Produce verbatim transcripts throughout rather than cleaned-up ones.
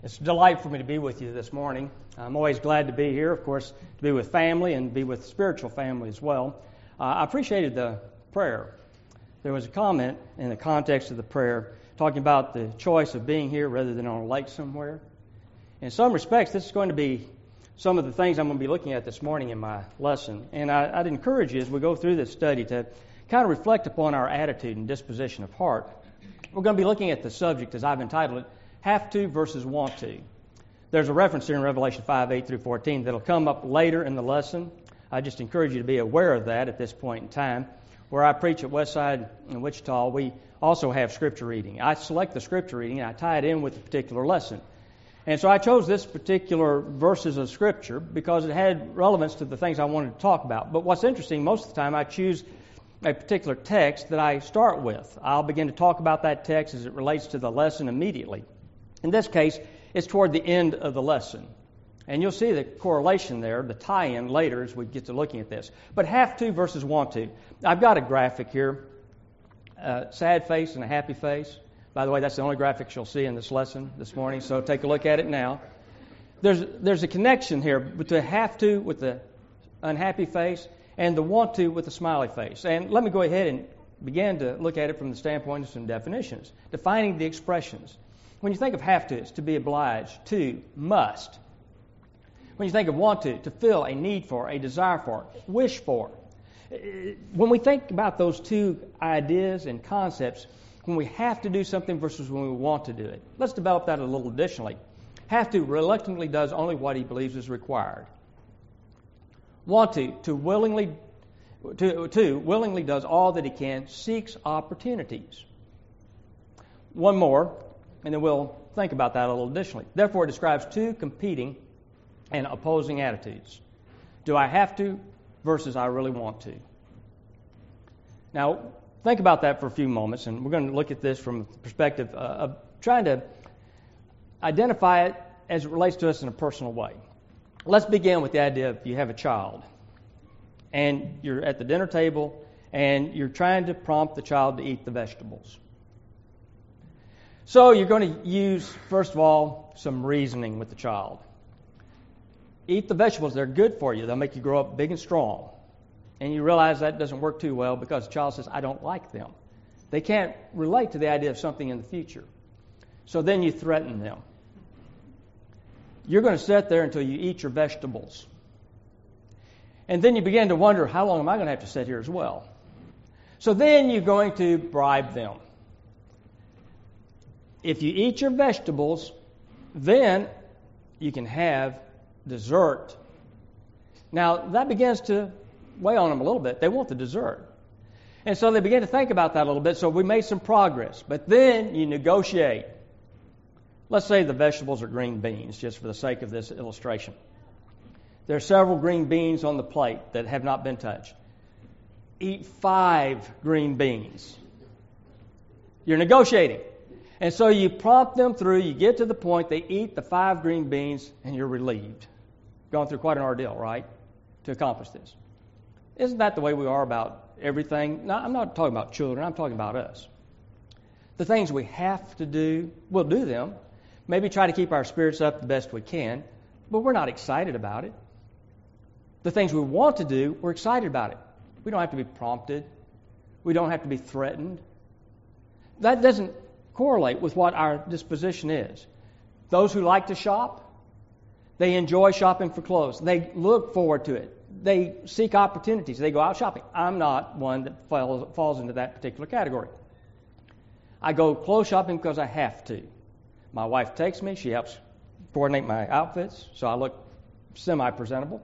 It's a delight for me to be with you this morning. I'm always glad to be here, of course, to be with family and be with spiritual family as well. Uh, I appreciated the prayer. There was a comment in the context of the prayer talking about the choice of being here rather than on a lake somewhere. In some respects, this is going to be some of the things I'm going to be looking at this morning in my lesson. And I, I'd encourage you as we go through this study to kind of reflect upon our attitude and disposition of heart. We're going to be looking at the subject, as I've entitled it, have to versus want to. There's a reference here in Revelation five, eight through fourteen that'll come up later in the lesson. I just encourage you to be aware of that at this point in time. Where I preach at Westside in Wichita, we also have scripture reading. I select the scripture reading and I tie it in with a particular lesson. And so I chose this particular verses of scripture because it had relevance to the things I wanted to talk about. But what's interesting, most of the time I choose a particular text that I start with. I'll begin to talk about that text as it relates to the lesson immediately. In this case, it's toward the end of the lesson. And you'll see the correlation there, the tie-in later as we get to looking at this. But have to versus want to. I've got a graphic here, a sad face and a happy face. By the way, that's the only graphics you'll see in this lesson this morning, so take a look at it now. There's, there's a connection here between have to with the unhappy face and the want to with the smiley face. And let me go ahead and begin to look at it from the standpoint of some definitions, defining the expressions. When you think of have to, it's to be obliged, to, must. When you think of want to, to feel a need for, a desire for, wish for. When we think about those two ideas and concepts, when we have to do something versus when we want to do it, let's develop that a little additionally. Have to reluctantly does only what he believes is required. Want to, to willingly, to, to willingly does all that he can, seeks opportunities. One more, and then we'll think about that a little additionally. Therefore, it describes two competing and opposing attitudes. Do I have to versus I really want to? Now, think about that for a few moments, and we're going to look at this from the perspective uh, of trying to identify it as it relates to us in a personal way. Let's begin with the idea of you have a child, and you're at the dinner table, and you're trying to prompt the child to eat the vegetables. So you're going to use, first of all, some reasoning with the child. Eat the vegetables. They're good for you. They'll make you grow up big and strong. And you realize that doesn't work too well because the child says, I don't like them. They can't relate to the idea of something in the future. So then you threaten them. You're going to sit there until you eat your vegetables. And then you begin to wonder, how long am I going to have to sit here as well? So then you're going to bribe them. If you eat your vegetables, then you can have dessert. Now, that begins to weigh on them a little bit. They want the dessert. And so they begin to think about that a little bit. So we made some progress. But then you negotiate. Let's say the vegetables are green beans, just for the sake of this illustration. There are several green beans on the plate that have not been touched. Eat five green beans. You're negotiating. And so you prompt them through, you get to the point, they eat the five green beans, and you're relieved. Gone through quite an ordeal, right, to accomplish this. Isn't that the way we are about everything? No, I'm not talking about children, I'm talking about us. The things we have to do, we'll do them. Maybe try to keep our spirits up the best we can, but we're not excited about it. The things we want to do, we're excited about it. We don't have to be prompted. We don't have to be threatened. That doesn't correlate with what our disposition is. Those who like to shop, they enjoy shopping for clothes. They look forward to it. They seek opportunities. They go out shopping. I'm not one that falls, falls into that particular category. I go clothes shopping because I have to. My wife takes me. She helps coordinate my outfits so I look semi-presentable.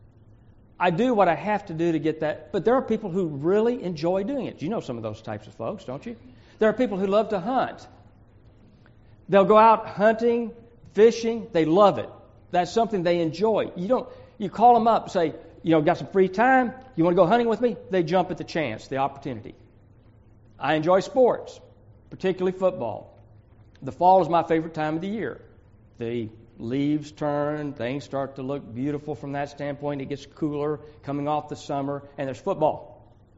I do what I have to do to get that. But there are people who really enjoy doing it. You know some of those types of folks, don't you? There are people who love to hunt. They'll go out hunting, fishing. They love it. That's something they enjoy. You don't. You call them up, say, you know, got some free time? You want to go hunting with me? They jump at the chance, the opportunity. I enjoy sports, particularly football. The fall is my favorite time of the year. The leaves turn, things start to look beautiful from that standpoint. It gets cooler coming off the summer, and there's football.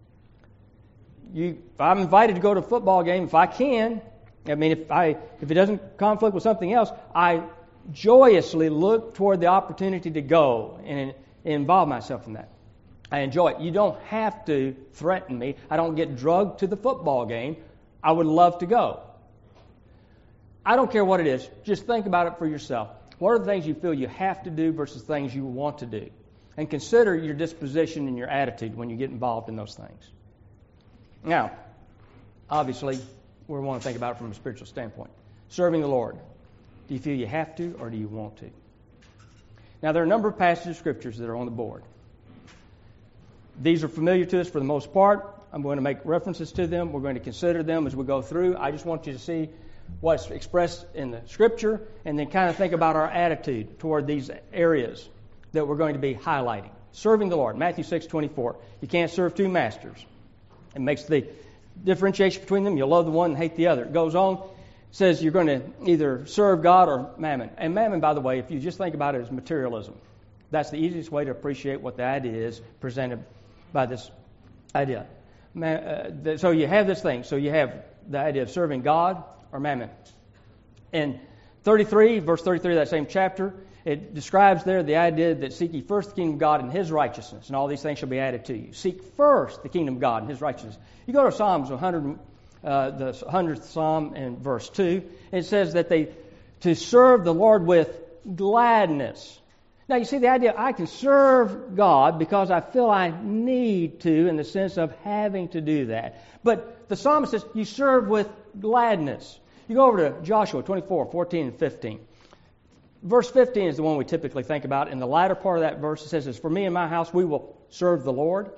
You, if I'm invited to go to a football game, if I can, I mean, if I if it doesn't conflict with something else, I joyously look toward the opportunity to go and involve myself in that. I enjoy it. You don't have to threaten me. I don't get drugged to the football game. I would love to go. I don't care what it is. Just think about it for yourself. What are the things you feel you have to do versus things you want to do? And consider your disposition and your attitude when you get involved in those things. Now, obviously, we want to think about it from a spiritual standpoint. Serving the Lord. Do you feel you have to or do you want to? Now, there are a number of passages of Scriptures that are on the board. These are familiar to us for the most part. I'm going to make references to them. We're going to consider them as we go through. I just want you to see what's expressed in the Scripture and then kind of think about our attitude toward these areas that we're going to be highlighting. Serving the Lord. Matthew six twenty-four. You can't serve two masters. It makes the differentiation between them. You'll love the one and hate the other. It goes on. It says you're going to either serve God or mammon. And mammon, by the way, if you just think about it as materialism, that's the easiest way to appreciate what the idea is presented by this idea. So you have this thing. So you have the idea of serving God or mammon. In thirty-three, verse thirty-three of that same chapter, it describes there the idea that seek ye first the kingdom of God and His righteousness, and all these things shall be added to you. Seek first the kingdom of God and His righteousness. You go to Psalms one hundred, uh, the hundredth Psalm and verse two, it says that they to serve the Lord with gladness. Now, you see the idea, I can serve God because I feel I need to in the sense of having to do that. But the psalmist says you serve with gladness. You go over to Joshua twenty-four, fourteen, and fifteen. Verse fifteen is the one we typically think about. In the latter part of that verse, it says, for me and my house, we will serve the Lord.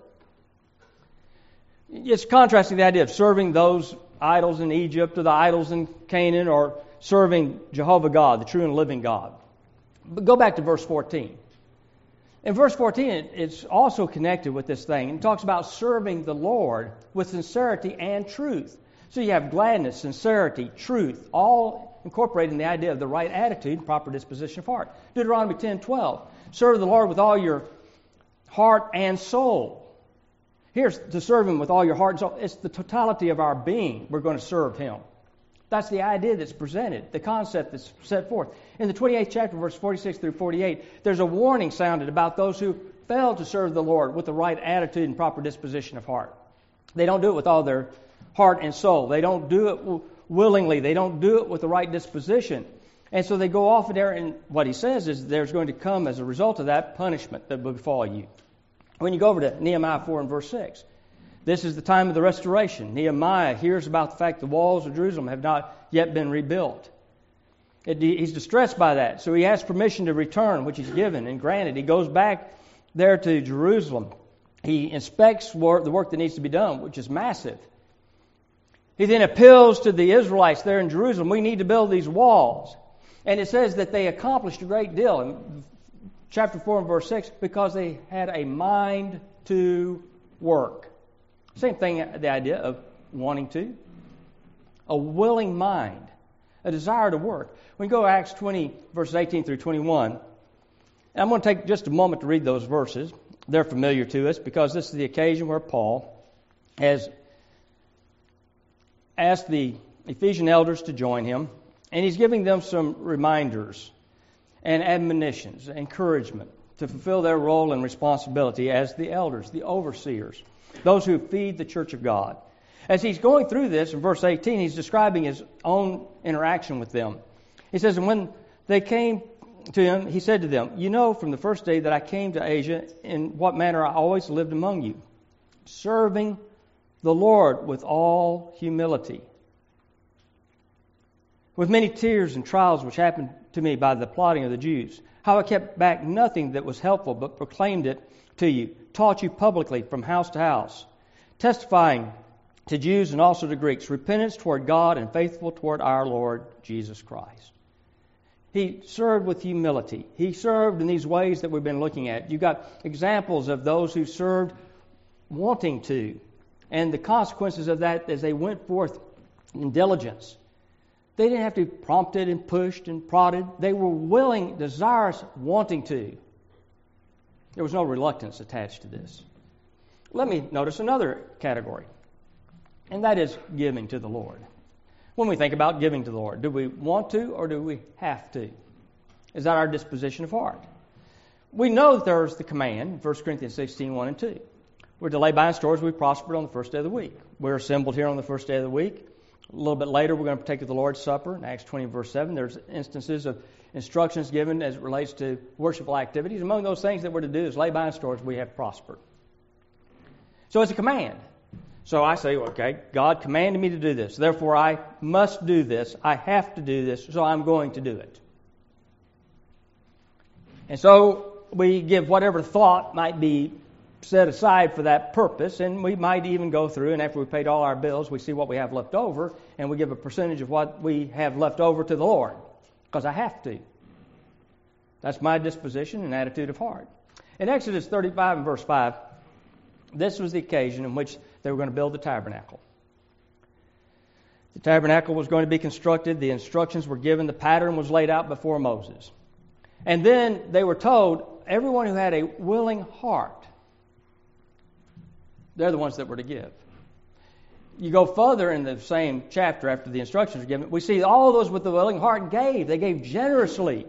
It's contrasting the idea of serving those idols in Egypt or the idols in Canaan or serving Jehovah God, the true and living God. But go back to verse fourteen. In verse fourteen, it's also connected with this thing. It talks about serving the Lord with sincerity and truth. So you have gladness, sincerity, truth, all incorporating the idea of the right attitude and proper disposition of heart. Deuteronomy ten twelve. Serve the Lord with all your heart and soul. Here's to serve Him with all your heart and soul. It's the totality of our being we're going to serve Him. That's the idea that's presented, the concept that's set forth. In the twenty-eighth chapter, verse forty-six through forty-eight, there's a warning sounded about those who fail to serve the Lord with the right attitude and proper disposition of heart. They don't do it with all their heart and soul. They don't do it willingly. They don't do it with the right disposition. And so they go off there, and what he says is there's going to come, as a result of that, punishment that will befall you. When you go over to Nehemiah four and verse six, this is the time of the restoration. Nehemiah hears about the fact the walls of Jerusalem have not yet been rebuilt. It, he's distressed by that, so he asks permission to return, which he's given and granted. He goes back there to Jerusalem. He inspects work, the work that needs to be done, which is massive. He then appeals to the Israelites there in Jerusalem. We need to build these walls. And it says that they accomplished a great deal in chapter four and verse six because they had a mind to work. Same thing, the idea of wanting to. A willing mind. A desire to work. We go to Acts twenty, verses eighteen through twenty-one. And I'm going to take just a moment to read those verses. They're familiar to us because this is the occasion where Paul has asked the Ephesian elders to join him. And he's giving them some reminders and admonitions, encouragement to fulfill their role and responsibility as the elders, the overseers, those who feed the church of God. As he's going through this, in verse eighteen, he's describing his own interaction with them. He says, and when they came to him, he said to them, you know from the first day that I came to Asia, in what manner I always lived among you, serving the Lord with all humility, with many tears and trials which happened to me by the plotting of the Jews, how I kept back nothing that was helpful, but proclaimed it to you, taught you publicly from house to house, testifying to Jews and also to Greeks, repentance toward God and faithful toward our Lord Jesus Christ. He served with humility. He served in these ways that we've been looking at. You've got examples of those who served wanting to, and the consequences of that as they went forth in diligence. They didn't have to be prompted and pushed and prodded. They were willing, desirous, wanting to. There was no reluctance attached to this. Let me notice another category, and that is giving to the Lord. When we think about giving to the Lord, do we want to or do we have to? Is that our disposition of heart? We know that there's the command, First Corinthians sixteen, one and two. We're to lay by in stores we prospered on the first day of the week. We're assembled here on the first day of the week. A little bit later, we're going to partake of the Lord's Supper in Acts twenty, verse seven. There's instances of instructions given as it relates to worshipful activities. Among those things that we're to do is lay by in stores we have prospered. So it's a command. So I say, okay, God commanded me to do this. Therefore, I must do this. I have to do this, so I'm going to do it. And so we give whatever thought might be set aside for that purpose, and we might even go through, and after we've paid all our bills, we see what we have left over, and we give a percentage of what we have left over to the Lord, because I have to. That's my disposition and attitude of heart. In Exodus thirty-five and verse five, this was the occasion in which they were going to build the tabernacle. The tabernacle was going to be constructed, the instructions were given, the pattern was laid out before Moses. And then they were told, everyone who had a willing heart, they're the ones that were to give. You go further in the same chapter after the instructions are given, we see all those with the willing heart gave. They gave generously.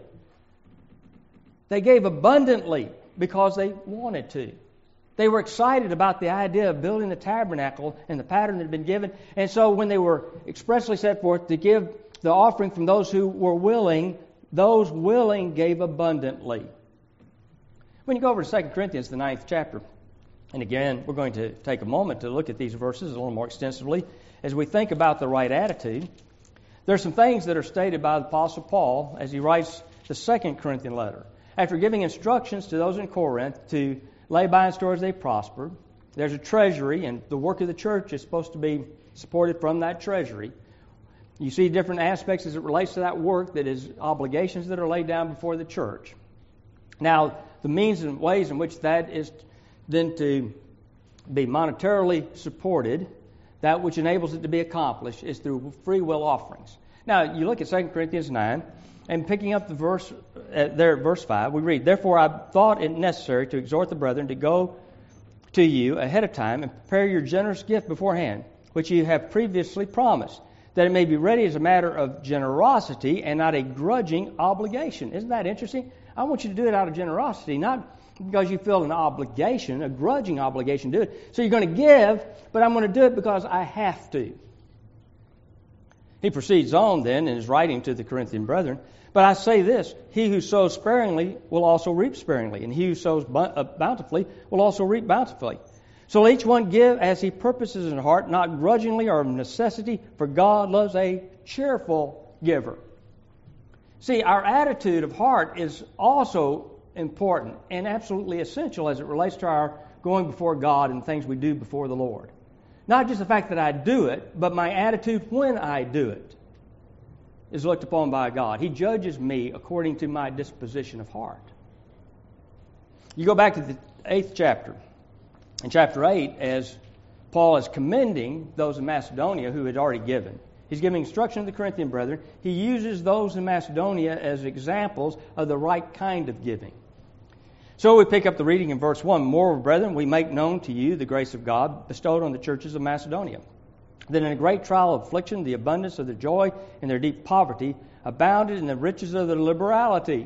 They gave abundantly because they wanted to. They were excited about the idea of building the tabernacle and the pattern that had been given. And so when they were expressly set forth to give the offering from those who were willing, those willing gave abundantly. When you go over to Second Corinthians, the ninth chapter, and again, we're going to take a moment to look at these verses a little more extensively as we think about the right attitude. There are some things that are stated by the Apostle Paul as he writes the Second Corinthian letter. After giving instructions to those in Corinth to lay by in stores they prospered, there's a treasury, and the work of the church is supposed to be supported from that treasury. You see different aspects as it relates to that work, that is obligations that are laid down before the church. Now, the means and ways in which that is then to be monetarily supported, that which enables it to be accomplished, is through free will offerings. Now, you look at Second Corinthians nine, and picking up the verse uh, there at verse five, we read, "Therefore I thought it necessary to exhort the brethren to go to you ahead of time and prepare your generous gift beforehand, which you have previously promised, that it may be ready as a matter of generosity and not a grudging obligation." Isn't that interesting? I want you to do it out of generosity, not because you feel an obligation, a grudging obligation to do it. So you're going to give, but I'm going to do it because I have to. He proceeds on then in his writing to the Corinthian brethren, "But I say this, he who sows sparingly will also reap sparingly, and he who sows bountifully will also reap bountifully. So let each one give as he purposes in heart, not grudgingly or of necessity, for God loves a cheerful giver." See, our attitude of heart is also important and absolutely essential as it relates to our going before God and things we do before the Lord. Not just the fact that I do it, but my attitude when I do it is looked upon by God. He judges me according to my disposition of heart. You go back to the eighth chapter. In chapter eight, as Paul is commending those in Macedonia who had already given, he's giving instruction to the Corinthian brethren. He uses those in Macedonia as examples of the right kind of giving. So we pick up the reading in verse one. "Moreover, brethren, we make known to you the grace of God bestowed on the churches of Macedonia, that in a great trial of affliction, the abundance of their joy and their deep poverty abounded in the riches of their liberality.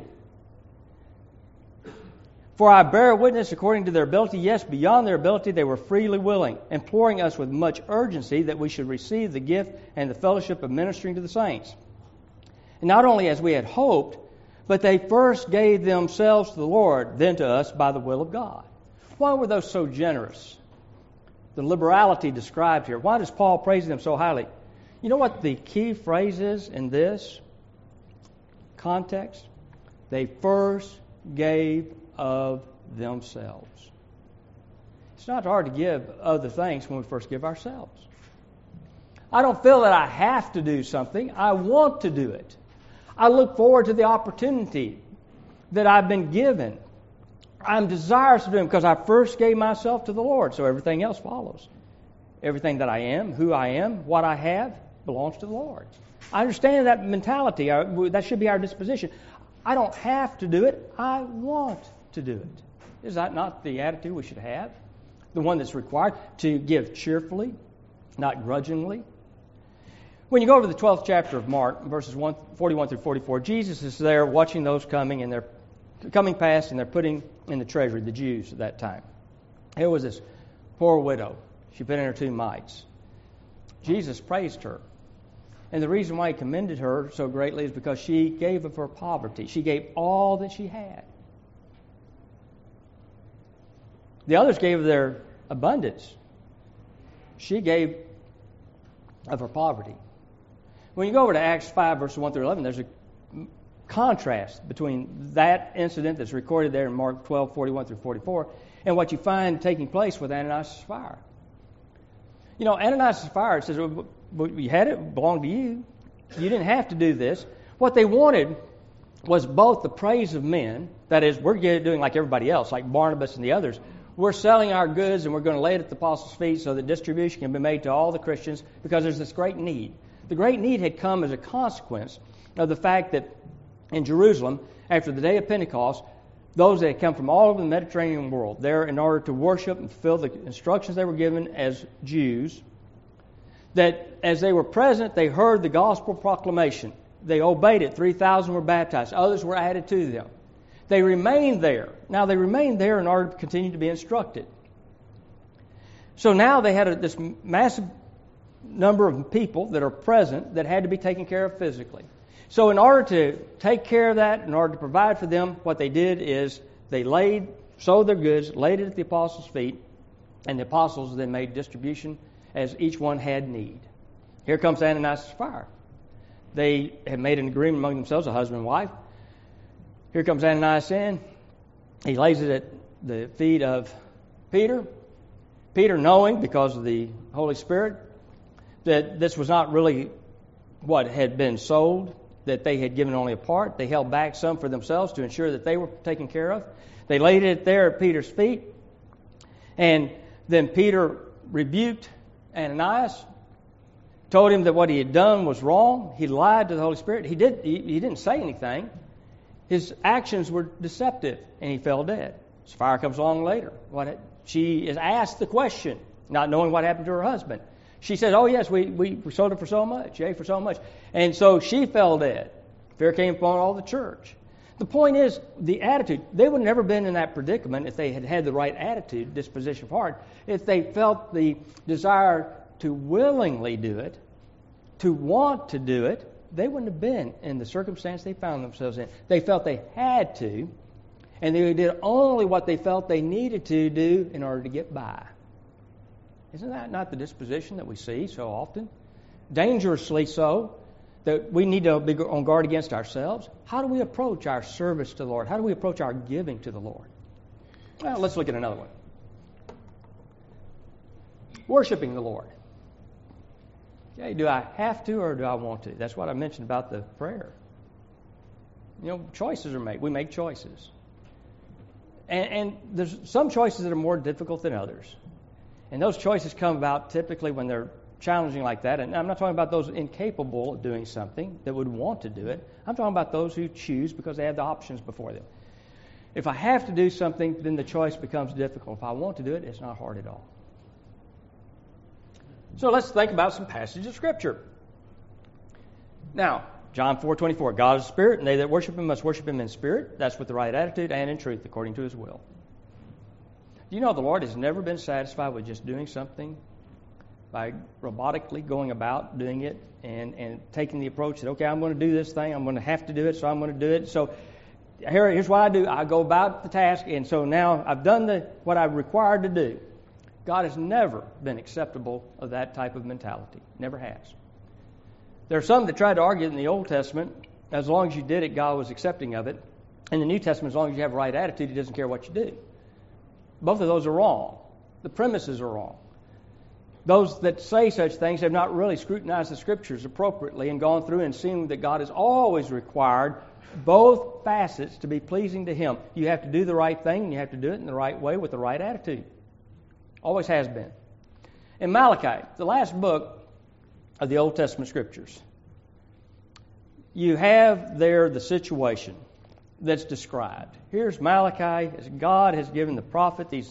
For I bear witness according to their ability, yes, beyond their ability they were freely willing, imploring us with much urgency that we should receive the gift and the fellowship of ministering to the saints. And not only as we had hoped, but they first gave themselves to the Lord, then to us by the will of God." Why were those so generous? The liberality described here. Why does Paul praise them so highly? You know what the key phrase is in this context? They first gave of themselves. It's not hard to give other things when we first give ourselves. I don't feel that I have to do something. I want to do it. I look forward to the opportunity that I've been given. I'm desirous of doing it because I first gave myself to the Lord, so everything else follows. Everything that I am, who I am, what I have, belongs to the Lord. I understand that mentality. That should be our disposition. I don't have to do it. I want to do it. Is that not the attitude we should have? The one that's required to give cheerfully, not grudgingly. When you go over to the twelfth chapter of Mark, verses forty-one through forty-four, Jesus is there watching those coming, and they're coming past, and they're putting in the treasury, the Jews at that time. Here was this poor widow. She put in her two mites. Jesus praised her. And the reason why he commended her so greatly is because she gave of her poverty. She gave all that she had. The others gave of their abundance. She gave of her poverty. When you go over to Acts five, verses one through eleven, there's a contrast between that incident that's recorded there in Mark twelve, forty-one through forty-four, and what you find taking place with Ananias and Sapphira. You know, Ananias and Sapphira says, well, you had it, it belonged to you. You didn't have to do this. What they wanted was both the praise of men, that is, we're doing like everybody else, like Barnabas and the others. We're selling our goods and we're going to lay it at the apostles' feet so that distribution can be made to all the Christians because there's this great need. The great need had come as a consequence of the fact that in Jerusalem, after the day of Pentecost, those that had come from all over the Mediterranean world there in order to worship and fulfill the instructions they were given as Jews, that as they were present, they heard the gospel proclamation. They obeyed it. three thousand were baptized. Others were added to them. They remained there. Now, they remained there in order to continue to be instructed. So now they had a, this massive number of people that are present that had to be taken care of physically. So in order to take care of that, in order to provide for them, what they did is they laid, sold their goods, laid it at the apostles' feet, and the apostles then made distribution as each one had need. Here comes Ananias and Sapphira. They had made an agreement among themselves, a husband and wife. Here comes Ananias in. He lays it at the feet of Peter. Peter, knowing, because of the Holy Spirit, that this was not really what had been sold, that they had given only a part. They held back some for themselves to ensure that they were taken care of. They laid it there at Peter's feet. And then Peter rebuked Ananias, told him that what he had done was wrong. He lied to the Holy Spirit. He, did, he, he didn't say anything. His actions were deceptive, and he fell dead. Sapphira comes along later. What, she is asked the question, not knowing what happened to her husband. She said, oh, yes, we, we sold it for so much, yea, for so much. And so she fell dead. Fear came upon all the church. The point is, the attitude, they would have never been in that predicament if they had had the right attitude, disposition of heart, if they felt the desire to willingly do it, to want to do it. They wouldn't have been in the circumstance they found themselves in. They felt they had to, and they did only what they felt they needed to do in order to get by. Isn't that not the disposition that we see so often? Dangerously so, that we need to be on guard against ourselves. How do we approach our service to the Lord? How do we approach our giving to the Lord? Well, let's look at another one. Worshiping the Lord. Okay, do I have to or do I want to? That's what I mentioned about the prayer. You know, choices are made. We make choices. And, and there's some choices that are more difficult than others. And those choices come about typically when they're challenging like that. And I'm not talking about those incapable of doing something that would want to do it. I'm talking about those who choose because they have the options before them. If I have to do something, then the choice becomes difficult. If I want to do it, it's not hard at all. So let's think about some passages of Scripture. Now, John four twenty-four, God is spirit, and they that worship Him must worship Him in spirit. That's with the right attitude and in truth, according to His will. Do you know the Lord has never been satisfied with just doing something by robotically going about doing it and, and taking the approach that, okay, I'm going to do this thing, I'm going to have to do it, so I'm going to do it. So here, here's what I do. I go about the task, and so now I've done the what I'm required to do. God has never been acceptable of that type of mentality. Never has. There are some that tried to argue in the Old Testament, as long as you did it, God was accepting of it. In the New Testament, as long as you have the right attitude, He doesn't care what you do. Both of those are wrong. The premises are wrong. Those that say such things have not really scrutinized the Scriptures appropriately and gone through and seen that God has always required both facets to be pleasing to Him. You have to do the right thing, and you have to do it in the right way with the right attitude. Always has been. In Malachi, the last book of the Old Testament Scriptures, you have there the situation that's described. Here's Malachi, as God has given the prophet these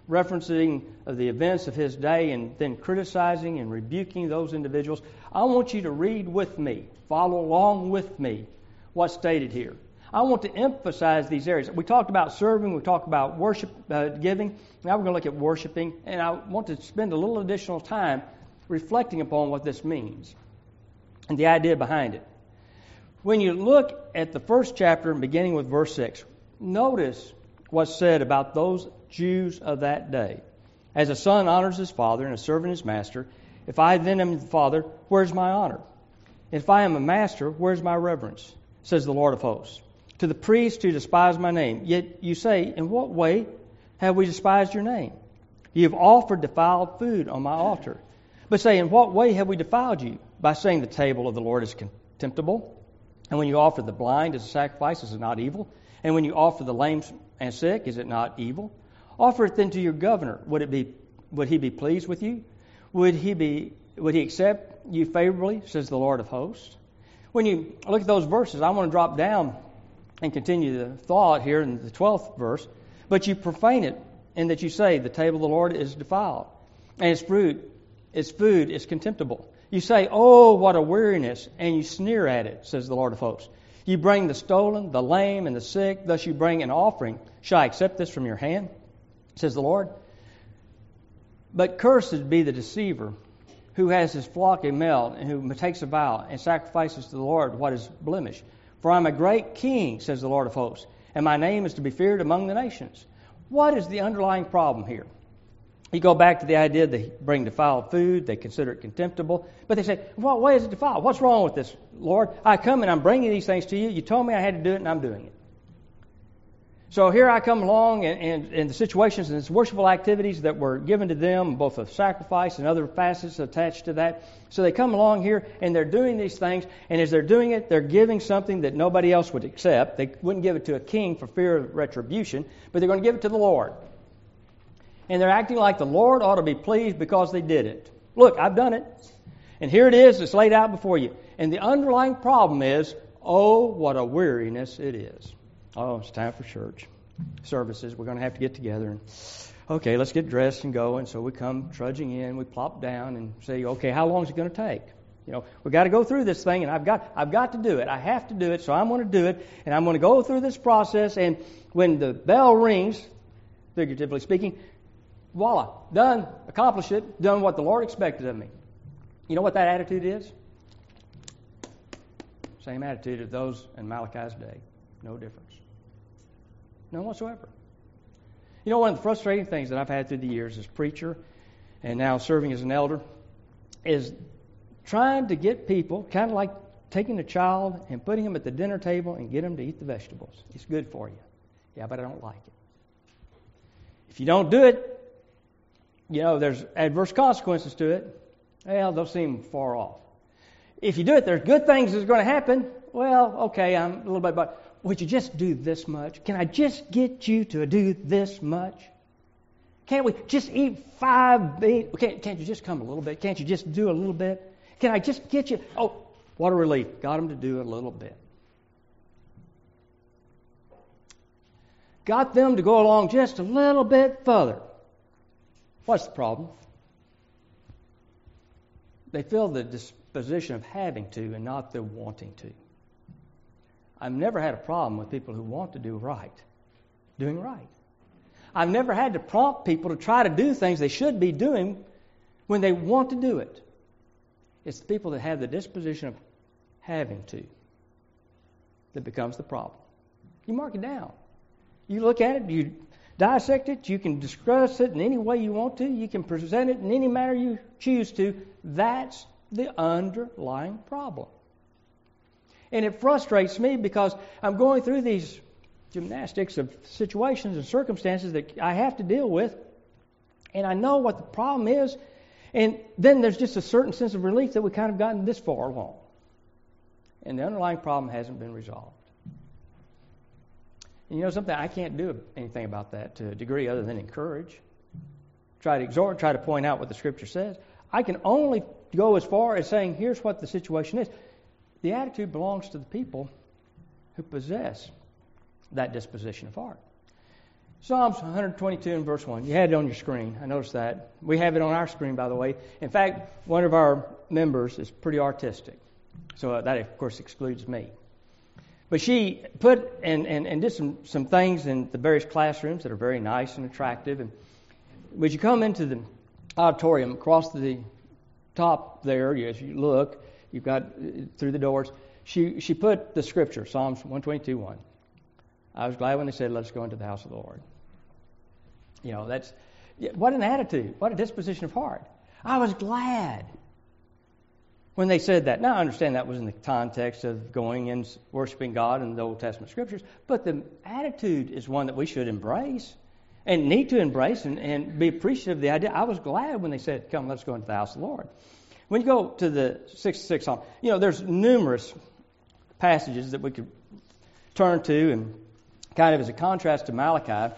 referencing of the events of his day and then criticizing and rebuking those individuals. I want you to read with me, follow along with me what's stated here. I want to emphasize these areas. We talked about serving, we talked about worship, uh, giving. Now we're going to look at worshiping, and I want to spend a little additional time reflecting upon what this means and the idea behind it. When you look at the first chapter, beginning with verse six, notice what's said about those Jews of that day. As a son honors his father and a servant his master, if I then am the father, where's my honor? If I am a master, where's my reverence? Says the Lord of hosts. To the priests who despise my name. Yet you say, in what way have we despised your name? You have offered defiled food on my altar. But say, in what way have we defiled you? By saying the table of the Lord is contemptible. And when you offer the blind as a sacrifice, is it not evil? And when you offer the lame and sick, is it not evil? Offer it then to your governor. Would it be? Would he be pleased with you? Would he be? Would he accept you favorably? Says the Lord of hosts. When you look at those verses, I want to drop down and continue the thought here in the twelfth verse. But you profane it, in that you say, the table of the Lord is defiled, and its fruit, its food is contemptible. You say, oh, what a weariness, and you sneer at it, says the Lord of hosts. You bring the stolen, the lame, and the sick, thus you bring an offering. Shall I accept this from your hand? Says the Lord. But cursed be the deceiver, who has his flock a male, and who takes a vow, and sacrifices to the Lord what is blemished. For I am a great king, says the Lord of hosts, and my name is to be feared among the nations. What is the underlying problem here? You go back to the idea they bring defiled food, they consider it contemptible, but they say, what way is it defiled? What's wrong with this, Lord? I come and I'm bringing these things to you. You told me I had to do it, and I'm doing it. So here I come along, and, and, and the situations and the worshipful activities that were given to them, both of sacrifice and other facets attached to that. So they come along here, and they're doing these things, and as they're doing it, they're giving something that nobody else would accept. They wouldn't give it to a king for fear of retribution, but they're going to give it to the Lord. And they're acting like the Lord ought to be pleased because they did it. Look, I've done it. And here it is. It's laid out before you. And the underlying problem is, oh, what a weariness it is. Oh, it's time for church services. We're going to have to get together. And okay, let's get dressed and go. And so we come trudging in. We plop down and say, okay, how long is it going to take? You know, we've got to go through this thing, and I've got I've got to do it. I have to do it, so I'm going to do it. And I'm going to go through this process. And when the bell rings, figuratively speaking, voila, done, accomplished it, done what the Lord expected of me. You know what that attitude is? Same attitude of those in Malachi's day. No difference. None whatsoever. You know, one of the frustrating things that I've had through the years as preacher and now serving as an elder is trying to get people, kind of like taking a child and putting him at the dinner table and get him to eat the vegetables. It's good for you. Yeah, but I don't like it. If you don't do it, you know, there's adverse consequences to it. Well, they'll seem far off. If you do it, there's good things that's going to happen. Well, okay, I'm a little bit, but would you just do this much? Can I just get you to do this much? Can't we just eat five meat? Can't, can't you just come a little bit? Can't you just do a little bit? Can I just get you? Oh, what a relief. Got them to do a little bit. Got them to go along just a little bit further. What's the problem? They feel the disposition of having to and not the wanting to. I've never had a problem with people who want to do right, doing right. I've never had to prompt people to try to do things they should be doing when they want to do it. It's the people that have the disposition of having to that becomes the problem. You mark it down. You look at it, you dissect it, you can discuss it in any way you want to, you can present it in any manner you choose to. That's the underlying problem. And it frustrates me because I'm going through these gymnastics of situations and circumstances that I have to deal with, and I know what the problem is, and then there's just a certain sense of relief that we've kind of gotten this far along. And the underlying problem hasn't been resolved. And you know something? I can't do anything about that to a degree other than encourage. Try to exhort, try to point out what the Scripture says. I can only go as far as saying, here's what the situation is. The attitude belongs to the people who possess that disposition of heart. Psalms one twenty-two and verse one. You had it on your screen. I noticed that. We have it on our screen, by the way. In fact, one of our members is pretty artistic. So uh, that, of course, excludes me. But she put and, and, and did some, some things in the various classrooms that are very nice and attractive. And when you come into the auditorium, across the top there, as you look, you've got uh, through the doors, she, she put the scripture, Psalms one twenty-two one. I was glad when they said, let us go into the house of the Lord. You know, that's, what an attitude, what a disposition of heart. I was glad when they said that. Now, I understand that was in the context of going and worshiping God in the Old Testament Scriptures, but the attitude is one that we should embrace and need to embrace and, and be appreciative of the idea. I was glad when they said, come, let's go into the house of the Lord. When you go to the sixty-sixth Psalm, you know, there's numerous passages that we could turn to and kind of as a contrast to Malachi,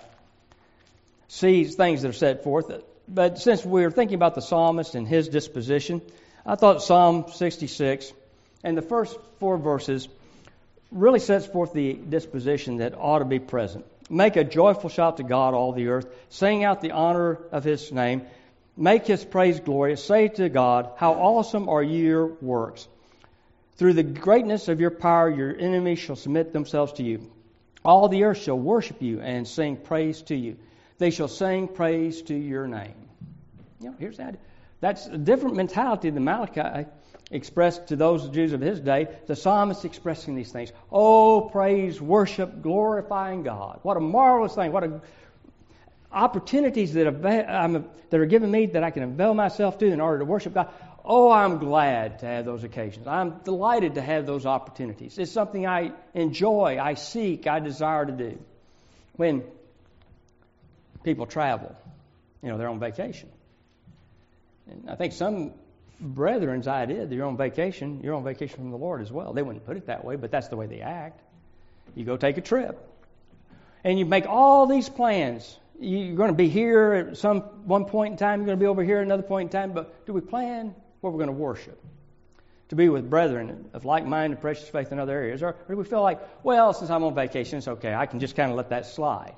sees things that are set forth. But since we're thinking about the psalmist and his disposition, I thought Psalm sixty-six and the first four verses really sets forth the disposition that ought to be present. Make a joyful shout to God, all the earth. Sing out the honor of His name. Make His praise glorious. Say to God, how awesome are your works. Through the greatness of your power, your enemies shall submit themselves to you. All the earth shall worship you and sing praise to you. They shall sing praise to your name. You know, here's that. That's a different mentality than Malachi expressed to those Jews of his day. The psalmist expressing these things. Oh, praise, worship, glorifying God. What a marvelous thing. What a opportunities that, avail, I'm, that are given me that I can avail myself to in order to worship God. Oh, I'm glad to have those occasions. I'm delighted to have those opportunities. It's something I enjoy, I seek, I desire to do. When people travel, you know, they're on vacation. And I think some brethren's idea that you're on vacation, you're on vacation from the Lord as well. They wouldn't put it that way, but that's the way they act. You go take a trip. And you make all these plans. You're going to be here at some one point in time. You're going to be over here at another point in time. But do we plan where we're going to worship? To be with brethren of like-minded, precious faith in other areas? Or, or do we feel like, well, since I'm on vacation, it's okay. I can just kind of let that slide.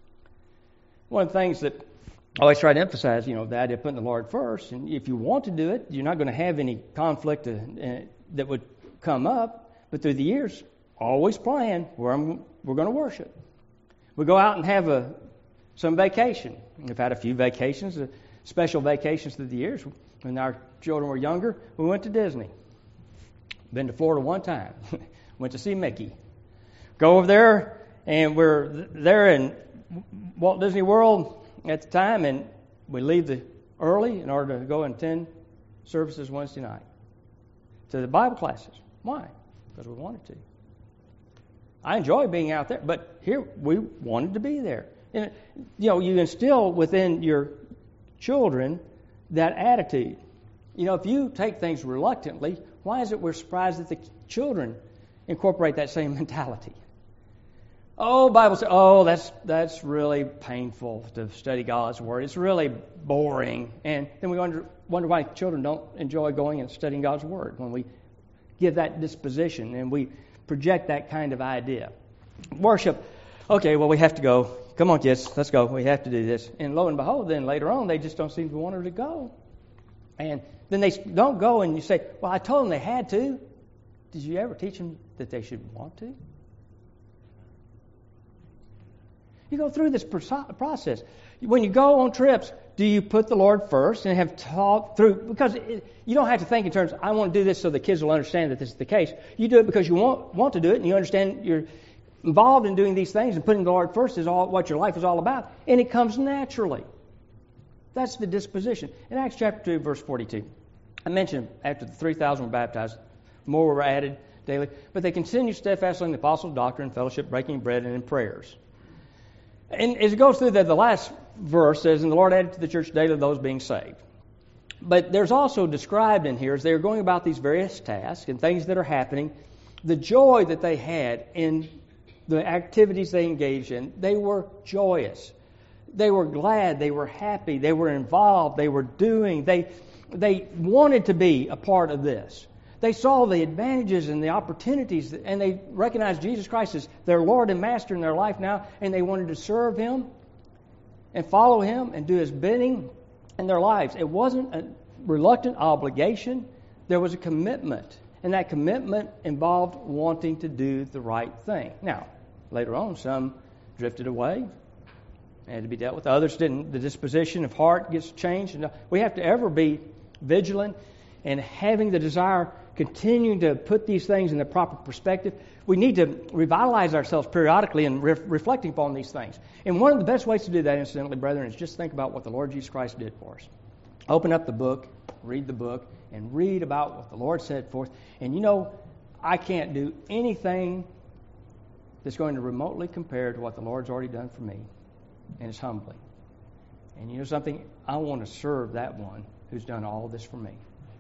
One of the things that I always try to emphasize, you know, the idea of putting the Lord first. And if you want to do it, you're not going to have any conflict uh, uh, that would come up. But through the years, always plan where I'm, we're going to worship. We go out and have a some vacation. We've had a few vacations, uh, special vacations through the years. When our children were younger, we went to Disney. Been to Florida one time. Went to see Mickey. Go over there, and we're there in Walt Disney World at the time, and we leave the early in order to go and attend services Wednesday night to the Bible classes. Why? Because we wanted to. I enjoy being out there, but here we wanted to be there. And, you know, you instill within your children that attitude. You know, if you take things reluctantly, why is it we're surprised that the children incorporate that same mentality? Oh, Bible says, oh, that's that's really painful to study God's Word. It's really boring. And then we wonder, wonder why children don't enjoy going and studying God's Word when we give that disposition and we project that kind of idea. Worship, okay, well, we have to go. Come on, kids, let's go. We have to do this. And lo and behold, then later on, they just don't seem to want her to go. And then they don't go, and you say, well, I told them they had to. Did you ever teach them that they should want to? You go through this process. When you go on trips, do you put the Lord first and have talked through? Because it, you don't have to think in terms, I want to do this so the kids will understand that this is the case. You do it because you want, want to do it, and you understand you're involved in doing these things, and putting the Lord first is all what your life is all about, and it comes naturally. That's the disposition. In Acts chapter two, verse forty-two, I mentioned after the three thousand were baptized, more were added daily, but they continued steadfastly in the apostles' doctrine, fellowship, breaking bread, and in prayers. And as it goes through, the, the last verse says, and the Lord added to the church daily those being saved. But there's also described in here, as they are going about these various tasks and things that are happening, the joy that they had in the activities they engaged in. They were joyous. They were glad. They were happy. They were involved. They were doing. They, they wanted to be a part of this. They saw the advantages and the opportunities, and they recognized Jesus Christ as their Lord and Master in their life now, and they wanted to serve Him and follow Him and do His bidding in their lives. It wasn't a reluctant obligation. There was a commitment, and that commitment involved wanting to do the right thing. Now, later on, some drifted away, had to be dealt with. Others didn't. The disposition of heart gets changed. And we have to ever be vigilant and having the desire, continuing to put these things in the proper perspective. We need to revitalize ourselves periodically and re- reflecting upon these things. And one of the best ways to do that, incidentally, brethren, is just think about what the Lord Jesus Christ did for us. Open up the book, read the book, and read about what the Lord said forth. And you know, I can't do anything that's going to remotely compare to what the Lord's already done for me. And it's humbling. And you know something? I want to serve that one who's done all this for me.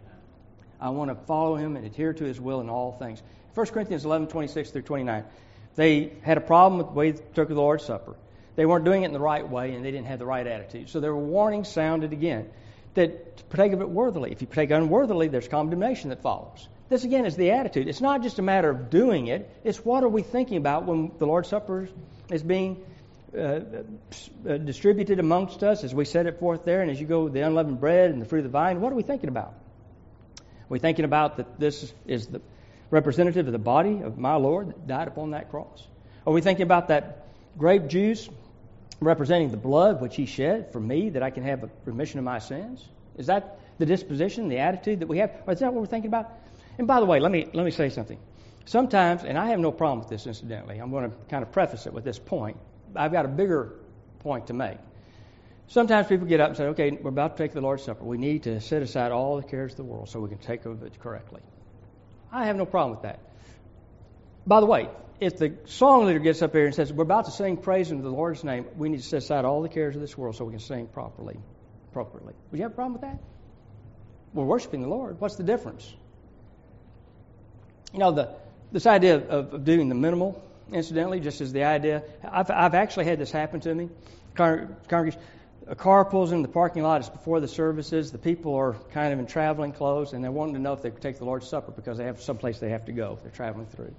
I want to follow Him and adhere to His will in all things. First Corinthians eleven, twenty-six through twenty-nine. They had a problem with the way they took the Lord's Supper. They weren't doing it in the right way, and they didn't have the right attitude. So their warning sounded again that to partake of it worthily. If you partake unworthily, there's condemnation that follows. This, again, is the attitude. It's not just a matter of doing it. It's what are we thinking about when the Lord's Supper is being uh, distributed amongst us, as we set it forth there, and as you go with the unleavened bread and the fruit of the vine. What are we thinking about? Are we thinking about that this is the representative of the body of my Lord that died upon that cross? Are we thinking about that grape juice representing the blood which He shed for me that I can have a remission of my sins? Is that the disposition, the attitude that we have? Or is that what we're thinking about? And by the way, let me let me say something. Sometimes, and I have no problem with this incidentally, I'm going to kind of preface it with this point. I've got a bigger point to make. Sometimes people get up and say, okay, we're about to take the Lord's Supper. We need to set aside all the cares of the world so we can take of it correctly. I have no problem with that. By the way, if the song leader gets up here and says, we're about to sing praise into the Lord's name, we need to set aside all the cares of this world so we can sing properly, appropriately. Would you have a problem with that? We're worshiping the Lord. What's the difference? You know, the this idea of, of doing the minimal, incidentally, just as the idea, I've, I've actually had this happen to me. Congregation, a car pulls in the parking lot. It's before the services. The people are kind of in traveling clothes, and they're wanting to know if they could take the Lord's Supper because they have someplace they have to go. They're traveling through.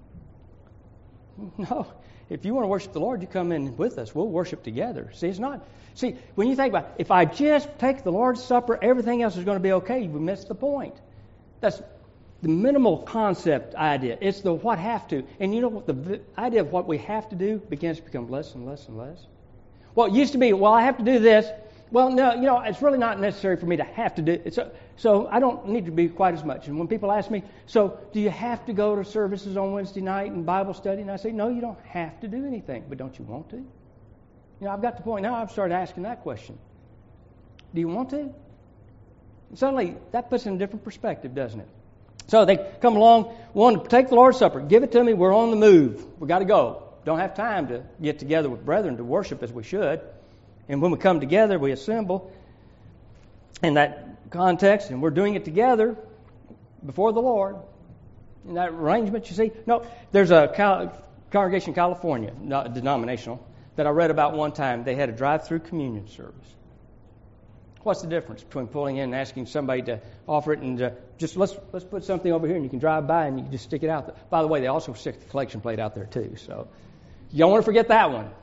No. If you want to worship the Lord, you come in with us. We'll worship together. See, it's not... See, when you think about it, if I just take the Lord's Supper, everything else is going to be okay. We missed the point. That's the minimal concept idea. It's the what have to. And you know what? The idea of what we have to do begins to become less and less and less. Well, it used to be, well, I have to do this. Well, no, you know, it's really not necessary for me to have to do it. So, so I don't need to be quite as much. And when people ask me, so do you have to go to services on Wednesday night and Bible study? And I say, no, you don't have to do anything. But don't you want to? You know, I've got to the point now I've started asking that question. Do you want to? And suddenly, that puts it in a different perspective, doesn't it? So they come along, want to take the Lord's Supper. Give it to me. We're on the move. We've got to go. Don't have time to get together with brethren to worship as we should. And when we come together, we assemble in that context, and we're doing it together before the Lord. In that arrangement, you see. No, there's a Cal- congregation in California, not denominational, that I read about one time. They had a drive-through communion service. What's the difference between pulling in and asking somebody to offer it and uh, just let's let's put something over here and you can drive by and you can just stick it out there. By the way, they also stick the collection plate out there too, so you don't want to forget that one.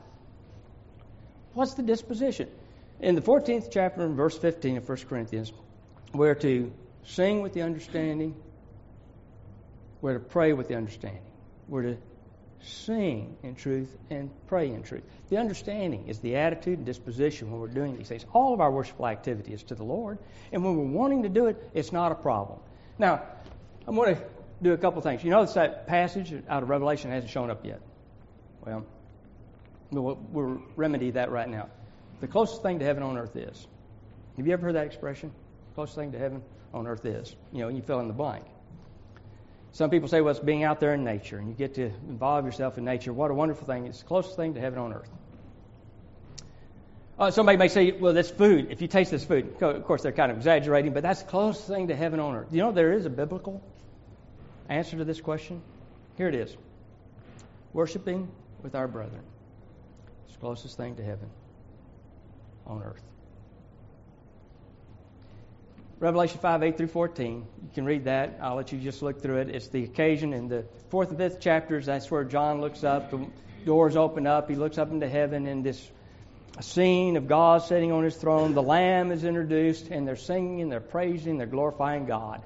What's the disposition? In the fourteenth chapter and verse fifteen of First Corinthians, we're to sing with the understanding. We're to pray with the understanding. We're to sing in truth and pray in truth. The understanding is the attitude and disposition when we're doing these things. All of our worshipful activity is to the Lord, and when we're wanting to do it, it's not a problem. Now, I'm going to do a couple things. You notice that passage out of Revelation hasn't shown up yet. Well, we'll, we'll remedy that right now. The closest thing to heaven on earth is. Have you ever heard that expression? The closest thing to heaven on earth is. You know, you fill in the blank. Some people say, well, it's being out there in nature, and you get to involve yourself in nature. What a wonderful thing. It's the closest thing to heaven on earth. Uh, somebody may say, well, that's food. If you taste this food, of course, they're kind of exaggerating, but that's the closest thing to heaven on earth. You know, there is a biblical answer to this question. Here it is. Worshiping with our brethren. It's the closest thing to heaven on earth. Revelation five, eight through fourteen. You can read that. I'll let you just look through it. It's the occasion in the fourth and fifth chapters. That's where John looks up. The doors open up. He looks up into heaven, and this a scene of God sitting on His throne. The Lamb is introduced, and they're singing, they're praising, they're glorifying God.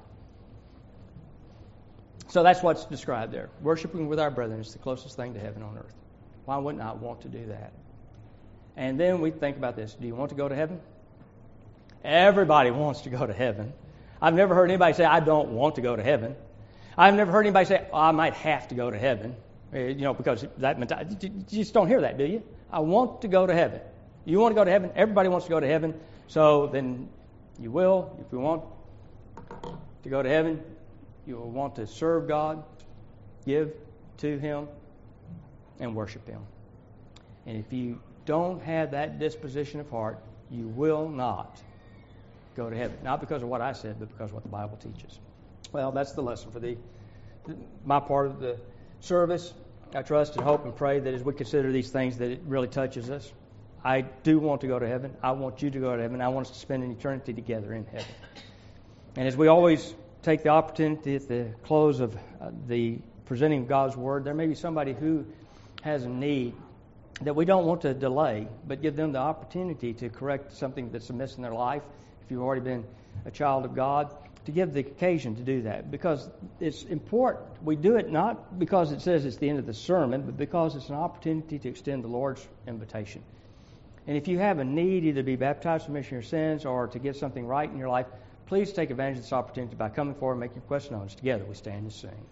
So that's what's described there. Worshiping with our brethren is the closest thing to heaven on earth. Why wouldn't I want to do that? And then we think about this. Do you want to go to heaven? Everybody wants to go to heaven. I've never heard anybody say, I don't want to go to heaven. I've never heard anybody say, oh, I might have to go to heaven. You know, because that mentality, you just don't hear that, do you? I want to go to heaven. You want to go to heaven? Everybody wants to go to heaven. So then you will, if you want to go to heaven, you will want to serve God, give to Him, and worship Him. And if you don't have that disposition of heart, you will not go to heaven. Not because of what I said, but because of what the Bible teaches. Well, that's the lesson for the my part of the service. I trust and hope and pray that as we consider these things that it really touches us. I do want to go to heaven. I want you to go to heaven. I want us to spend an eternity together in heaven. And as we always take the opportunity at the close of uh, the presenting of God's Word, there may be somebody who has a need that we don't want to delay, but give them the opportunity to correct something that's amiss in their life. If you've already been a child of God, to give the occasion to do that, because it's important. We do it not because it says it's the end of the sermon, but because it's an opportunity to extend the Lord's invitation. And if you have a need either to be baptized for remission of your sins or to get something right in your life, please take advantage of this opportunity by coming forward and making your request known. Together we stand and sing.